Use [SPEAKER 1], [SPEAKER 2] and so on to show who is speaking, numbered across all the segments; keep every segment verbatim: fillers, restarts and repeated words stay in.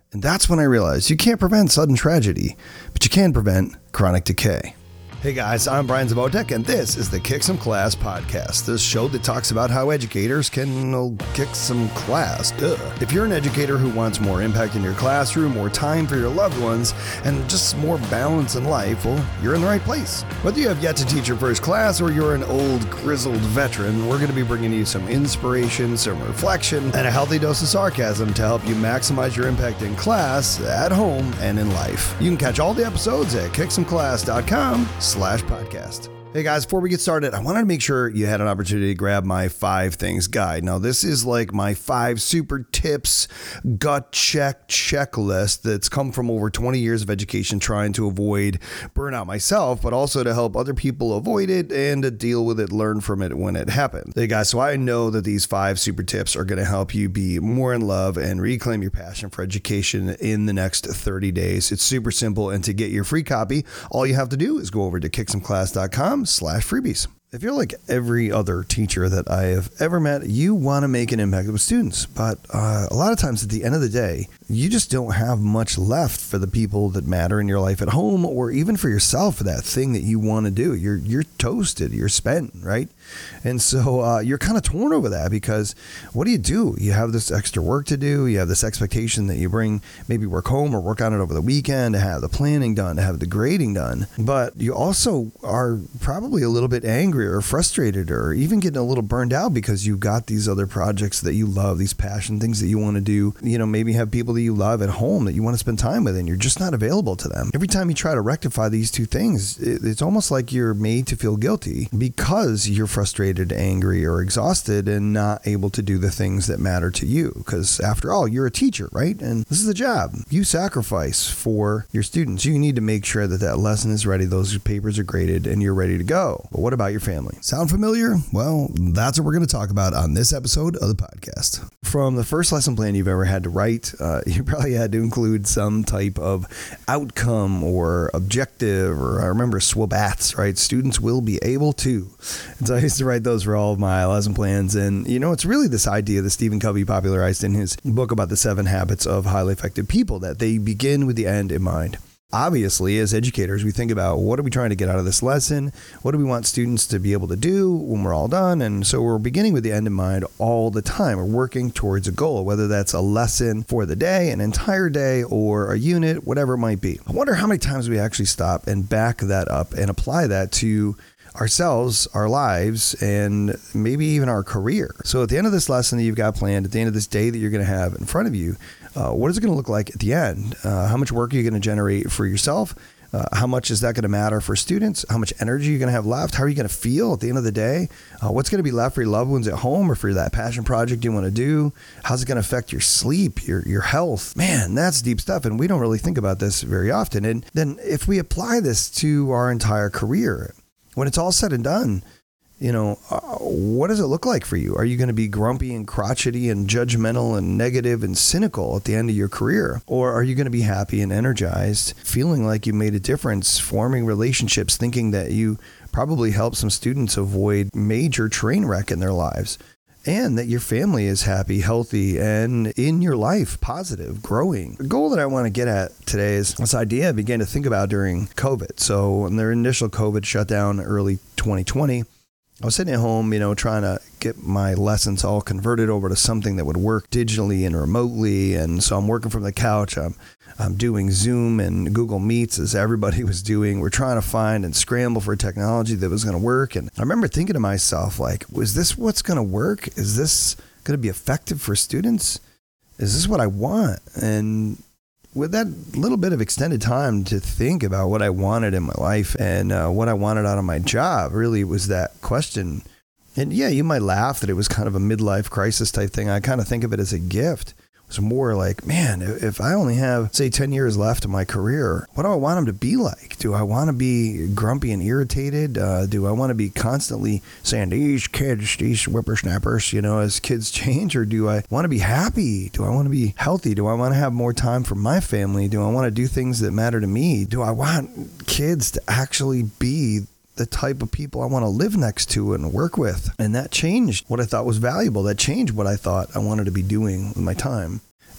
[SPEAKER 1] And that's when I realized you can't prevent sudden tragedy, but you can prevent chronic decay. Hey guys, I'm Brian Zabotek, and this is the Kick Some Class podcast, the show that talks about how educators can oh, kick some class. Duh. If you're an educator who wants more impact in your classroom, more time for your loved ones, and just more balance in life, well, you're in the right place. Whether you have yet to teach your first class or you're an old, grizzled veteran, we're going to be bringing you some inspiration, some reflection, and a healthy dose of sarcasm to help you maximize your impact in class, at home, and in life. You can catch all the episodes at kick some class dot com slash podcast. Hey guys, before we get started, I wanted to make sure you had an opportunity to grab my five things guide. Now, this is like my five super tips gut check checklist that's come from over twenty years of education trying to avoid burnout myself, but also to help other people avoid it and to deal with it, learn from it when it happens. Hey guys, so I know that these five super tips are going to help you be more in love and reclaim your passion for education in the next thirty days. It's super simple, and to get your free copy, all you have to do is go over to kick some class dot com slash freebies. If you're like every other teacher that I have ever met, you want to make an impact with students, but uh, a lot of times at the end of the day, you just don't have much left for the people that matter in your life at home, or even for yourself, for that thing that you want to do. You're you're toasted, you're spent, right? And so uh, you're kind of torn over that, because what do you do? You have this extra work to do. You have this expectation that you bring maybe work home or work on it over the weekend, to have the planning done, to have the grading done. But you also are probably a little bit angry or frustrated, or even getting a little burned out because you've got these other projects that you love, these passion things that you want to do. You know, maybe have people that you love at home that you want to spend time with, and you're just not available to them. Every time you try to rectify these two things, it's almost like you're made to feel guilty because you're frustrated, angry, or exhausted and not able to do the things that matter to you. Because after all, you're a teacher, right? And this is the job. You sacrifice for your students. You need to make sure that that lesson is ready, those papers are graded, and you're ready to go. But what about your family? Sound familiar? Well, that's what we're going to talk about on this episode of the podcast. From the first lesson plan you've ever had to write, uh, you probably had to include some type of outcome or objective, or I remember SWOBATs, right? Students will be able to. And so I used to write those for all of my lesson plans. And, you know, it's really this idea that Stephen Covey popularized in his book about the seven habits of highly effective people, that they begin with the end in mind. Obviously, as educators, we think about, what are we trying to get out of this lesson? What do we want students to be able to do when we're all done? And so we're beginning with the end in mind all the time. We're working towards a goal, whether that's a lesson for the day, an entire day, or a unit, whatever it might be. I wonder how many times we actually stop and back that up and apply that to ourselves, our lives, and maybe even our career. So at the end of this lesson that you've got planned, at the end of this day that you're going to have in front of you, uh, what is it going to look like at the end? Uh, how much work are you going to generate for yourself? Uh, how much is that going to matter for students? How much energy are you going to have left? How are you going to feel at the end of the day? Uh, what's going to be left for your loved ones at home, or for that passion project you want to do? How's it going to affect your sleep, your your health? Man, that's deep stuff, and we don't really think about this very often. And then if we apply this to our entire career, when it's all said and done, you know, uh, what does it look like for you? Are you going to be grumpy and crotchety and judgmental and negative and cynical at the end of your career? Or are you going to be happy and energized, feeling like you made a difference, forming relationships, thinking that you probably helped some students avoid major train wreck in their lives, and that your family is happy, healthy, and in your life, positive, growing? The goal that I want to get at today is this idea I began to think about during COVID. So when their initial COVID shutdown early twenty twenty, I was sitting at home, you know, trying to get my lessons all converted over to something that would work digitally and remotely. And so I'm working from the couch. I'm I'm doing Zoom and Google Meets as everybody was doing. We're trying to find and scramble for technology that was going to work. And I remember thinking to myself, like, was this what's going to work? Is this going to be effective for students? Is this what I want? And with that little bit of extended time to think about what I wanted in my life and uh, what I wanted out of my job, really was that question. And yeah, you might laugh that it was kind of a midlife crisis type thing. I kind of think of it as a gift. It was more like, man, if I only have, say, ten years left in my career, what do I want them to be like? Do I want to be grumpy and irritated? Uh, do I want to be constantly saying, these kids, these whippersnappers, you know, as kids change? Or do I want to be happy? Do I want to be healthy? Do I want to have more time for my family? Do I want to do things that matter to me? Do I want kids to actually be the type of people I want to live next to and work with? And that changed what I thought was valuable. That changed what I thought I wanted to be doing with my time.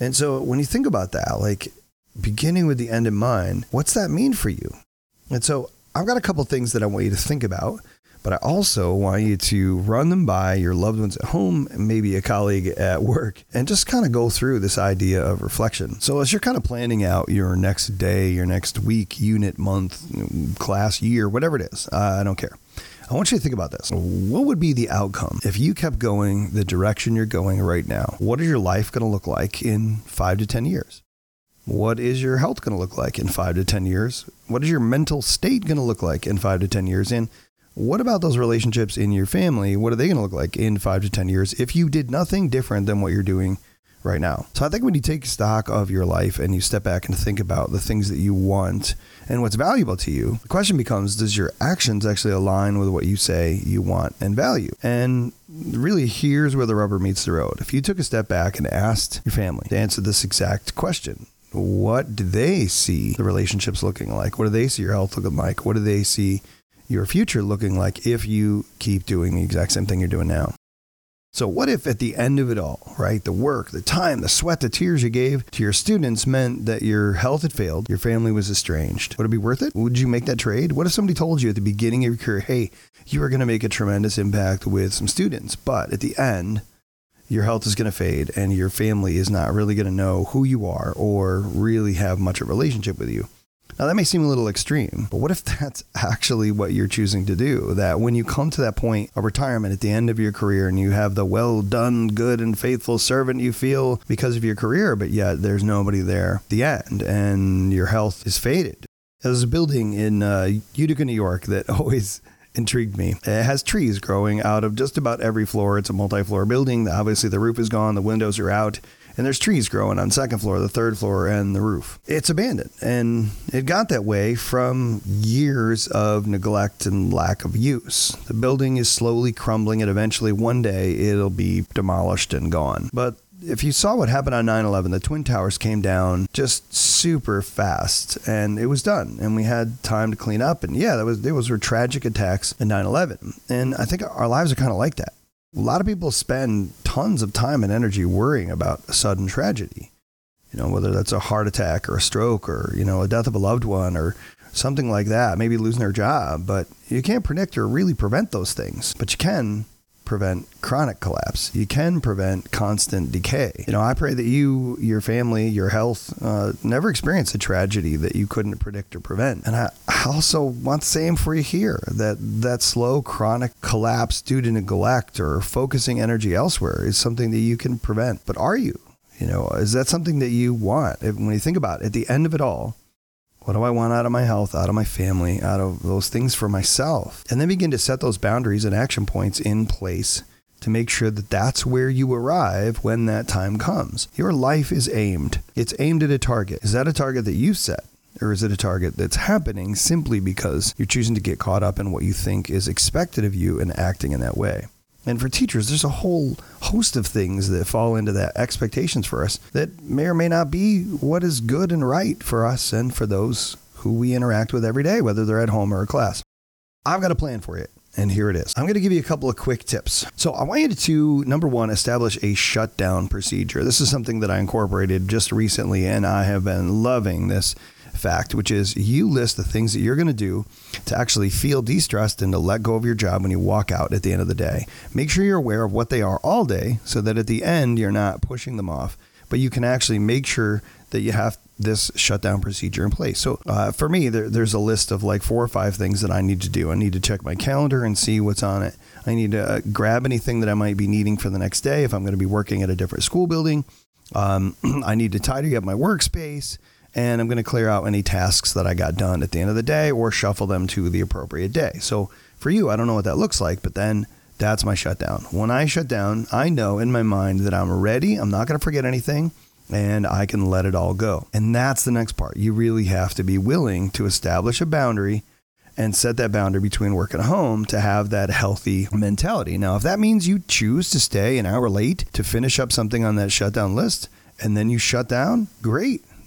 [SPEAKER 1] And so when you think about that, like beginning with the end in mind, what's that mean for you? And so I've got a couple things that I want you to think about, but I also want you to run them by your loved ones at home, and maybe a colleague at work, and just kind of go through this idea of reflection. So as you're kind of planning out your next day, your next week, unit, month, class, year, whatever it is, uh, I don't care. I want you to think about this. What would be the outcome if you kept going the direction you're going right now? What is your life going to look like in five to ten years? What is your health going to look like in five to ten years? What is your mental state going to look like in five to ten years? And what about those relationships in your family? What are they going to look like in five to ten years if you did nothing different than what you're doing right now? So I think when you take stock of your life and you step back and think about the things that you want and what's valuable to you, the question becomes, does your actions actually align with what you say you want and value? And really, here's where the rubber meets the road. If you took a step back and asked your family to answer this exact question, what do they see the relationships looking like? What do they see your health looking like? What do they see your future looking like if you keep doing the exact same thing you're doing now? So what if at the end of it all, right, the work, the time, the sweat, the tears you gave to your students meant that your health had failed, your family was estranged? Would it be worth it? Would you make that trade? What if somebody told you at the beginning of your career, hey, you are going to make a tremendous impact with some students, but at the end, your health is going to fade and your family is not really going to know who you are or really have much of a relationship with you? Now, that may seem a little extreme, but what if that's actually what you're choosing to do? That when you come to that point of retirement at the end of your career and you have the well done, good and faithful servant you feel because of your career, but yet there's nobody there at the end and your health is faded. There's a building in uh, Utica, New York that always intrigued me. It has trees growing out of just about every floor. It's a multi-floor building. Obviously, the roof is gone. The windows are out. And there's trees growing on the second floor, the third floor, and the roof. It's abandoned. And it got that way from years of neglect and lack of use. The building is slowly crumbling, and eventually one day it'll be demolished and gone. But if you saw what happened on nine eleven, the Twin Towers came down just super fast, and it was done. And we had time to clean up. And yeah, that was those were tragic attacks in nine eleven. And I think our lives are kind of like that. A lot of people spend tons of time and energy worrying about a sudden tragedy, you know, whether that's a heart attack or a stroke or, you know, a death of a loved one or something like that, maybe losing their job. But you can't predict or really prevent those things, but you can prevent chronic collapse. You can prevent constant decay. You know, I pray that you, your family, your health, uh, never experience a tragedy that you couldn't predict or prevent. And I also want the same for you here, that that slow chronic collapse due to neglect or focusing energy elsewhere is something that you can prevent. But are you? You know, is that something that you want? If, when you think about it, at the end of it all, what do I want out of my health, out of my family, out of those things for myself? And then begin to set those boundaries and action points in place to make sure that that's where you arrive when that time comes. Your life is aimed. It's aimed at a target. Is that a target that you set? Or is it a target that's happening simply because you're choosing to get caught up in what you think is expected of you and acting in that way? And for teachers, there's a whole host of things that fall into that expectations for us that may or may not be what is good and right for us and for those who we interact with every day, whether they're at home or a class. I've got a plan for you, and here it is. I'm going to give you a couple of quick tips. So I want you to, number one, establish a shutdown procedure. This is something that I incorporated just recently, and I have been loving this fact, which is you list the things that you're going to do to actually feel de-stressed and to let go of your job when you walk out at the end of the day. Make sure you're aware of what they are all day so that at the end you're not pushing them off, but you can actually make sure that you have this shutdown procedure in place. So uh, for me, there, there's a list of like four or five things that I need to do. I need to check my calendar and see what's on it. I need to uh, grab anything that I might be needing for the next day if I'm going to be working at a different school building. Um, I need to tidy up my workspace. And I'm going to clear out any tasks that I got done at the end of the day or shuffle them to the appropriate day. So for you, I don't know what that looks like, but then that's my shutdown. When I shut down, I know in my mind that I'm ready. I'm not going to forget anything and I can let it all go. And that's the next part. You really have to be willing to establish a boundary and set that boundary between work and home to have that healthy mentality. Now, if that means you choose to stay an hour late to finish up something on that shutdown list and then you shut down, great.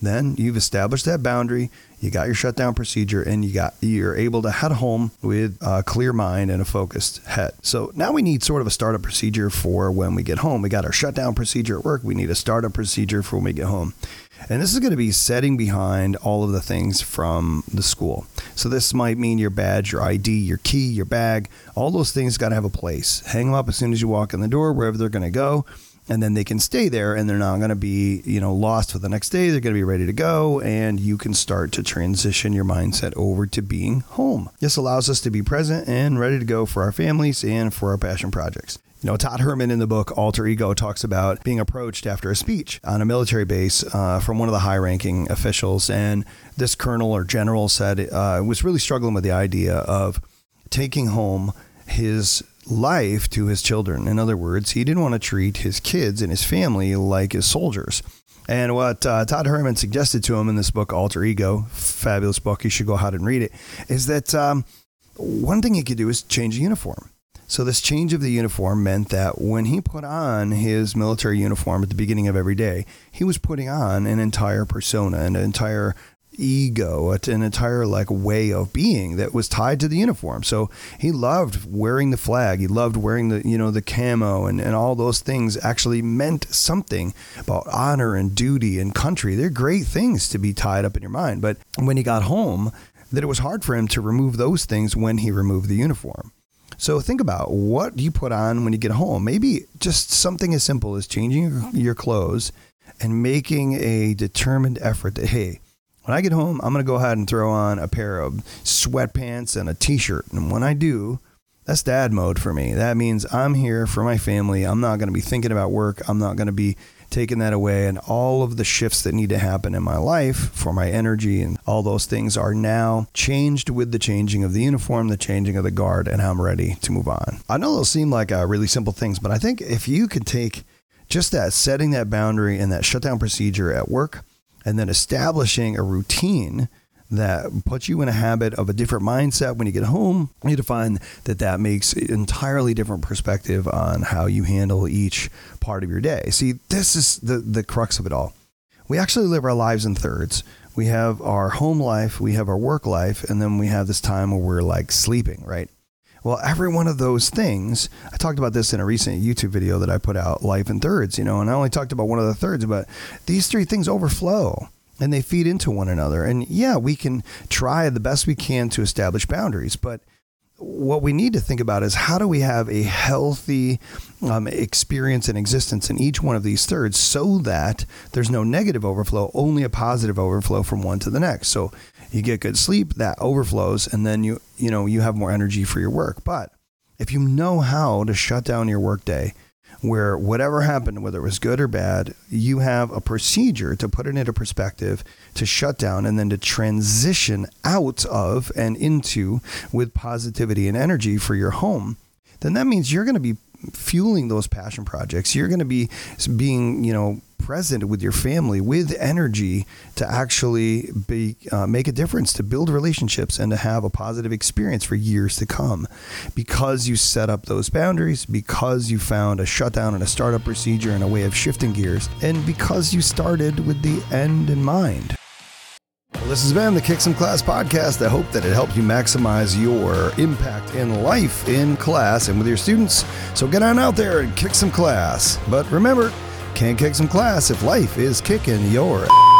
[SPEAKER 1] then you've established that boundary, you got your shutdown procedure, and you got, you're able to head home with a clear mind and a focused head. So now we need sort of a startup procedure for when we get home. We got our shutdown procedure at work. We need a startup procedure for when we get home. And this is going to be setting behind all of the things from the school. So this might mean your badge, your I D, your key, your bag, all those things got to have a place. Hang them up as soon as you walk in the door, wherever they're going to go. And then they can stay there and they're not going to be, you know, lost for the next day. They're going to be ready to go. And you can start to transition your mindset over to being home. This allows us to be present and ready to go for our families and for our passion projects. You know, Todd Herman in the book Alter Ego talks about being approached after a speech on a military base uh, from one of the high-ranking officials. And this colonel or general said uh, was really struggling with the idea of taking home his life to his children. In other words, he didn't want to treat his kids and his family like his soldiers. And what uh, Todd Herman suggested to him in this book, Alter Ego, fabulous book, you should go out and read it, is that um, one thing he could do is change the uniform. So this change of the uniform meant that when he put on his military uniform at the beginning of every day, he was putting on an entire persona, an entire ego, an entire like way of being that was tied to the uniform. So he loved wearing the flag. He loved wearing the, you know, the camo and, and all those things actually meant something about honor and duty and country. They're great things to be tied up in your mind. But when he got home, that it was hard for him to remove those things when he removed the uniform. So think about what you put on when you get home. Maybe just something as simple as changing your clothes and making a determined effort that, hey, when I get home, I'm going to go ahead and throw on a pair of sweatpants and a t-shirt. And when I do, that's dad mode for me. That means I'm here for my family. I'm not going to be thinking about work. I'm not going to be taking that away. And all of the shifts that need to happen in my life for my energy and all those things are now changed with the changing of the uniform, the changing of the guard, and I'm ready to move on. I know those seem like uh, really simple things, but I think if you could take just that, setting that boundary and that shutdown procedure at work, and then establishing a routine that puts you in a habit of a different mindset when you get home, you find that that makes an entirely different perspective on how you handle each part of your day. See, this is the, the crux of it all. We actually live our lives in thirds. We have our home life, we have our work life, and then we have this time where we're like sleeping, right? Well, every one of those things, I talked about this in a recent YouTube video that I put out, Life in Thirds, you know, and I only talked about one of the thirds, but these three things overflow and they feed into one another. And yeah, we can try the best we can to establish boundaries, but what we need to think about is how do we have a healthy um, experience and existence in each one of these thirds so that there's no negative overflow, only a positive overflow from one to the next. So you get good sleep, that overflows, and then you, you know, you have more energy for your work. But if you know how to shut down your workday, where whatever happened, whether it was good or bad, you have a procedure to put it into perspective, to shut down, and then to transition out of and into with positivity and energy for your home, then that means you're going to be fueling those passion projects. You're going to be being, you know, present with your family with energy to actually be uh, make a difference, to build relationships and to have a positive experience for years to come, because you set up those boundaries, because you found a shutdown and a startup procedure and a way of shifting gears, and because you started with the end in mind. Well, this has been the Kick Some Class podcast. I hope that it helped you maximize your impact in life, in class, and with your students. So get on out there and kick some class. But remember, can't kick some class if life is kicking your ass.